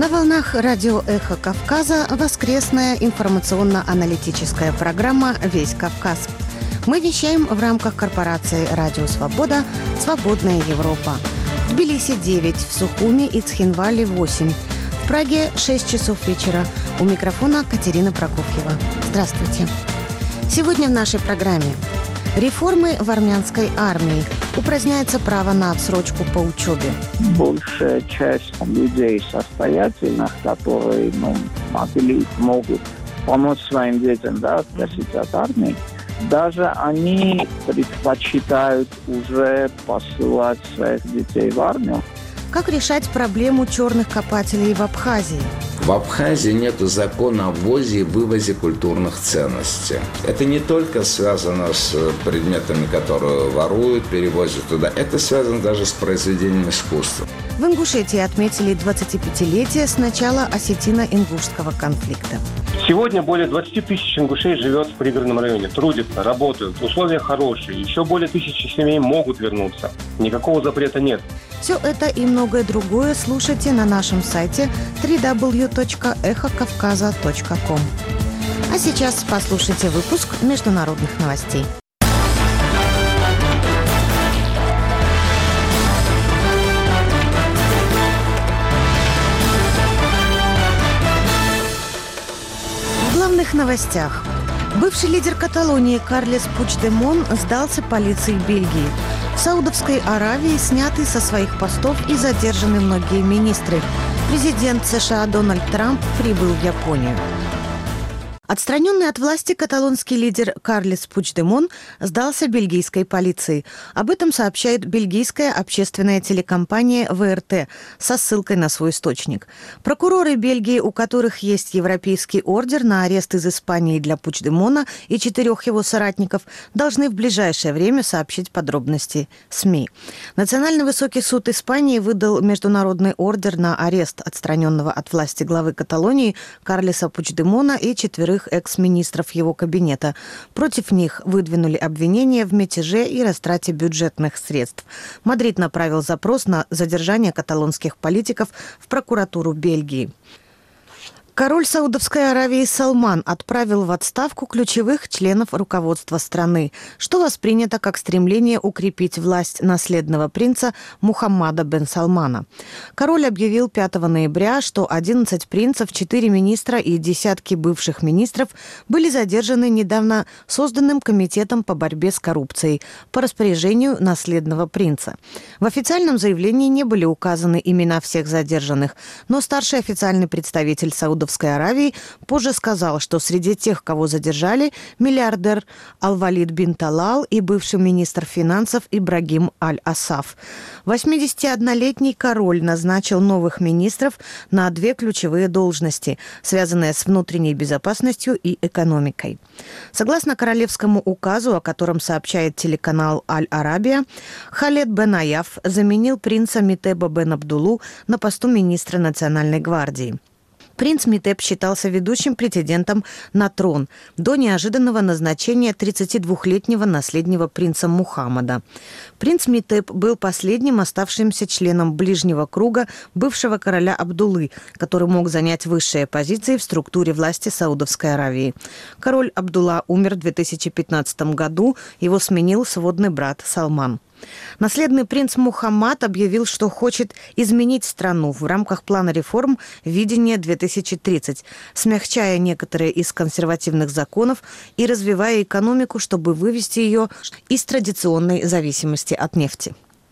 На волнах радио «Эхо Кавказа» воскресная информационно-аналитическая программа «Весь Кавказ». Мы вещаем в рамках корпорации «Радио Свобода. Свободная Европа». В Тбилиси 9, в Сухуми и Цхинвале 8. В Праге 6 часов вечера. У микрофона Катерина Прокофьева. Здравствуйте. Сегодня в нашей программе: реформы в армянской армии. Упраздняется право на отсрочку по учебе. Большая часть людей состоятельных, которые могут помочь своим детям, откосить от армии, даже они предпочитают уже посылать своих детей в армию. Как решать проблему черных копателей в Абхазии? В Абхазии нет закона о ввозе и вывозе культурных ценностей. Это не только связано с предметами, которые воруют, перевозят туда. Это связано даже с произведением искусства. В Ингушетии отметили 25-летие с начала осетино-ингушского конфликта. Сегодня более 20 тысяч ингушей живет в пригородном районе, трудятся, работают, условия хорошие, еще более 1000 семей могут вернуться. Никакого запрета нет. Все это и многое другое слушайте на нашем сайте www.эхокавказа.ком. А сейчас послушайте выпуск международных новостей. В главных новостях. Бывший лидер Каталонии Карлес Пучдемон сдался полиции Бельгии. В Саудовской Аравии сняты со своих постов и задержаны многие министры. Президент США Дональд Трамп прибыл в Японию. Отстраненный от власти каталонский лидер Карлес Пучдемон сдался бельгийской полиции. Об этом сообщает бельгийская общественная телекомпания ВРТ со ссылкой на свой источник. Прокуроры Бельгии, у которых есть европейский ордер на арест из Испании для Пучдемона и 4 его соратников, должны в ближайшее время сообщить подробности СМИ. Национальный высокий суд Испании выдал международный ордер на арест отстраненного от власти главы Каталонии Карлеса Пучдемона и 4 экс-министров его кабинета. Против них выдвинули обвинения в мятеже и растрате бюджетных средств. Мадрид направил запрос на задержание каталонских политиков в прокуратуру Бельгии. Король Саудовской Аравии Салман отправил в отставку ключевых членов руководства страны, что воспринято как стремление укрепить власть наследного принца Мухаммада бен Салмана. Король объявил 5 ноября, что 11 принцев, 4 министра и десятки бывших министров были задержаны недавно созданным комитетом по борьбе с коррупцией по распоряжению наследного принца. В официальном заявлении не были указаны имена всех задержанных, но старший официальный представитель Саудовской Аравии позже сказал, что среди тех, кого задержали, миллиардер Аль-Валид бин Талал и бывший министр финансов Ибрагим Аль-Асаф. 81-летний король назначил новых министров на 2 ключевые должности, связанные с внутренней безопасностью и экономикой. Согласно королевскому указу, о котором сообщает телеканал Аль-Арабия, Халед бен Аяф заменил принца Митеба бен Абдулу на посту министра национальной гвардии. Принц Митеб считался ведущим претендентом на трон до неожиданного назначения 32-летнего наследнего принца Мухаммада. Принц Митеб был последним оставшимся членом ближнего круга бывшего короля Абдуллы, который мог занять высшие позиции в структуре власти Саудовской Аравии. Король Абдулла умер в 2015 году, его сменил сводный брат Салман. Наследный принц Мухаммад объявил, что хочет изменить страну в рамках плана реформ «Видение 2030», смягчая некоторые из консервативных законов и развивая экономику, чтобы вывести ее из традиционной зависимости от нефти.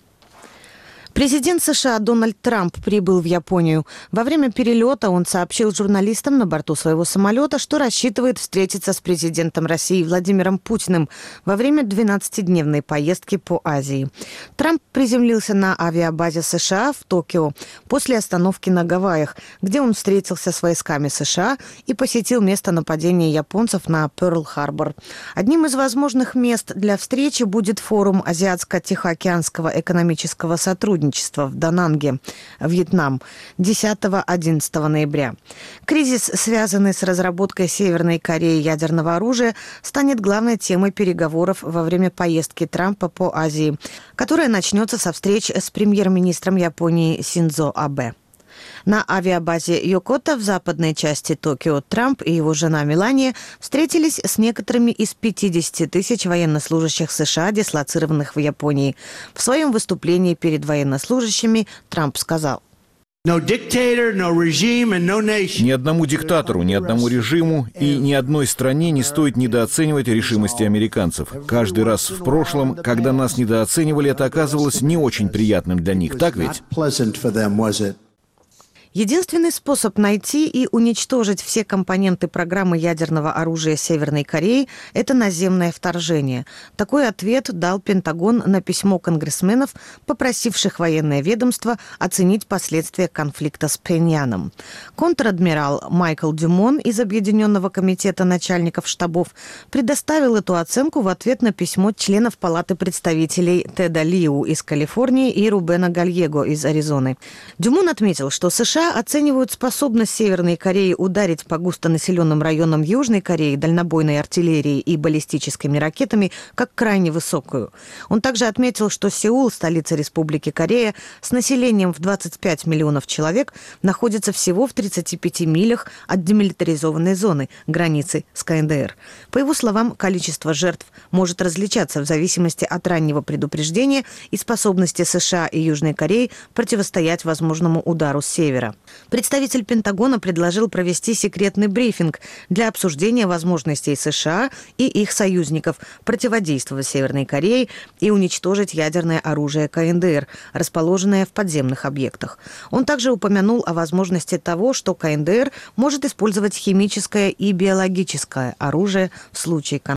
Президент США Дональд Трамп прибыл в Японию. Во время перелета он сообщил журналистам на борту своего самолета, что рассчитывает встретиться с президентом России Владимиром Путиным во время 12-дневной поездки по Азии. Трамп приземлился на авиабазе США в Токио после остановки на Гавайях, где он встретился с войсками США и посетил место нападения японцев на Пёрл-Харбор. Одним из возможных мест для встречи будет форум Азиатско-Тихоокеанского экономического сотрудничества в Дананге, Вьетнам, 10-11 ноября. Кризис, связанный с разработкой Северной Кореи ядерного оружия, станет главной темой переговоров во время поездки Трампа по Азии, которая начнется со встреч с премьер-министром Японии Синдзо Абе. На авиабазе Йокота в западной части Токио Трамп и его жена Мелания встретились с некоторыми из 50 тысяч военнослужащих США, дислоцированных в Японии. В своем выступлении перед военнослужащими Трамп сказал: Ни одному диктатору, ни одному режиму и ни одной стране не стоит недооценивать решимости американцев. Каждый раз в прошлом, когда нас недооценивали, это оказывалось не очень приятным для них, так ведь? Единственный способ найти и уничтожить все компоненты программы ядерного оружия Северной Кореи – это наземное вторжение. Такой ответ дал Пентагон на письмо конгрессменов, попросивших военное ведомство оценить последствия конфликта с Пхеньяном. Контр-адмирал Майкл Дюмон из Объединенного комитета начальников штабов предоставил эту оценку в ответ на письмо членов Палаты представителей Теда Лиу из Калифорнии и Рубена Гальего из Аризоны. Дюмон отметил, что США оценивают способность Северной Кореи ударить по густонаселенным районам Южной Кореи дальнобойной артиллерией и баллистическими ракетами как крайне высокую. Он также отметил, что Сеул, столица Республики Корея, с населением в 25 миллионов человек, находится всего в 35 милях от демилитаризованной зоны, границы с КНДР. По его словам, количество жертв может различаться в зависимости от раннего предупреждения и способности США и Южной Кореи противостоять возможному удару с севера. Представитель Пентагона предложил провести секретный брифинг для обсуждения возможностей США и их союзников противодействовать Северной Корее и уничтожить ядерное оружие КНДР, расположенное в подземных объектах. Он также упомянул о возможности того, что КНДР может использовать химическое и биологическое оружие в случае конфликта.